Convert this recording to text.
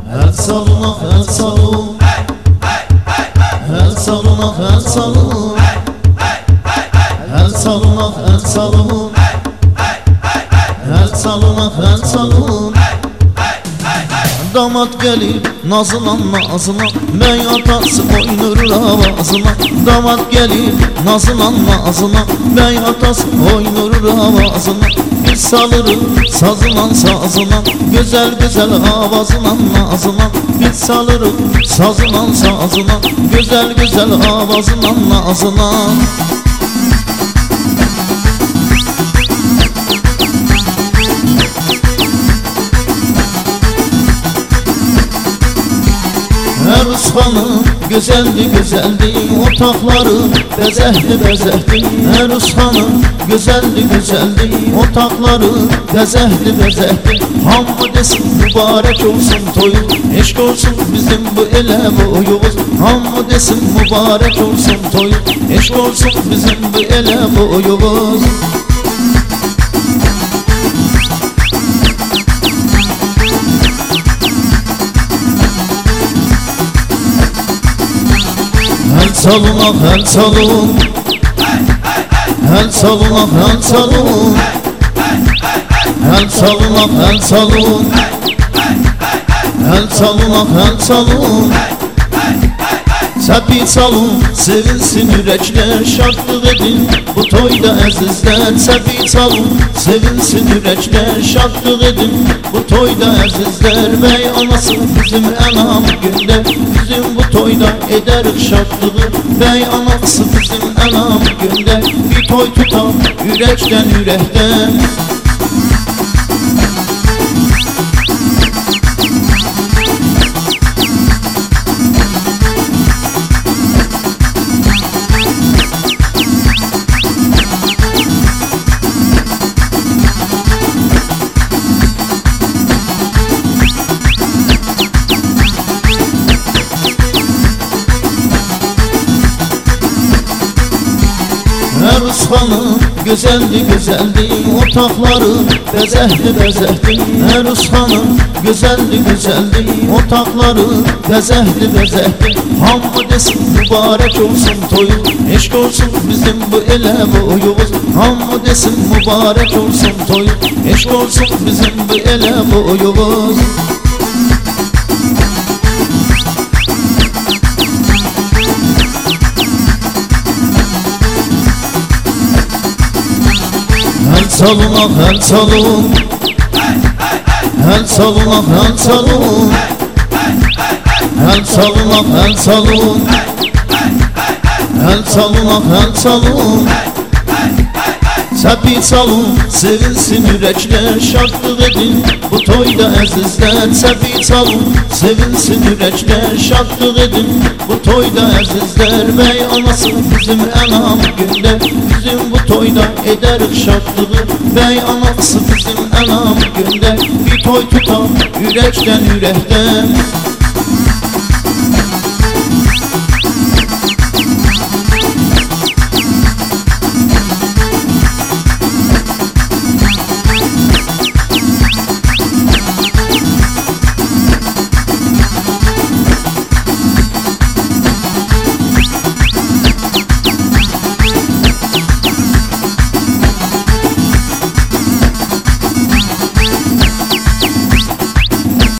El salına, el salın. El salına, el salın. El salına, el salın. El salına, el salın. Damat gelir nazılan nazına, bey atası oynurur avazına. Damat gelir nazılan nazına, bey atası oynurur avazına. Biz salırız sazılan sazına, güzel güzel avazılan nazına. Biz salırız sazılan sazına, güzel güzel avazılan nazına. Erus hanım güzeldi güzeldi, otakları bezehdi bezehdi. Erus hanım güzeldi güzeldi, otakları bezehdi bezehdi. Hamı desin mübarek olsun toyu, eşk olsun bizim bu ele boyumuz. Hamı desin mübarek olsun toyu, eşk olsun bizim bu ele boyumuz. El salına, el salın. El salına, el salın. El salına, el salın. El salına, el salın. Sepi salın, sevinsin yürekler, şartlık edin bu toyda əzizlər. Sepi salın, sevinsin yürekler, şartlık edin bu toyda əzizlər. Bey anası bizim enam günde, bizim bu toyda ederiz şartlığı. Bey anası bizim enam günde, bir toy tutar yürekten yürekten. Erus hanım güzeldi güzeldi, otakları bezehdi bezehdi. Erus hanım güzeldi güzeldi, otakları bezehdi bezehdi. Hamı desin mübarek olsun toyu, eşk olsun bizim bu ele boyumuz. Hamı desin mübarek olsun toyu, eşk olsun bizim bu ele boyumuz. El salına, el salın. El salına, el salın. El salına, el salın. El salına, el salın. Sepi salın, sevinsin yürekler, şartlık edin bu toyda əzizlər. Sepi salın, sevinsin yürekler, şartlık edin bu toyda əzizlər. Bey anası bizim enam günde, bizim bu toyda ederiz şartlığı. Bey anası bizim enam günde, bir toy tutar yürekten yürekten.